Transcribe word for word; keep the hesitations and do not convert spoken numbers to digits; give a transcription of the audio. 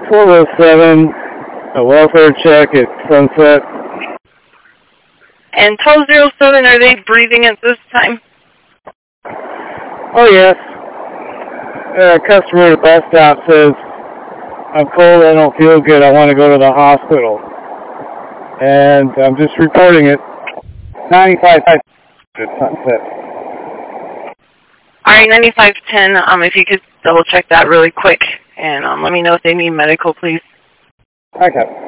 twelve oh seven, a welfare check at Sunset. And twelve oh seven, are they breathing at this time? Oh, yes. A customer at the bus stop says, I'm cold, I don't feel good, I want to go to the hospital. And I'm just reporting it. ninety-five at Sunset. All right, ninety-five ten, um, if you could double check that really quick, and um, let me know if they need medical, please. Okay.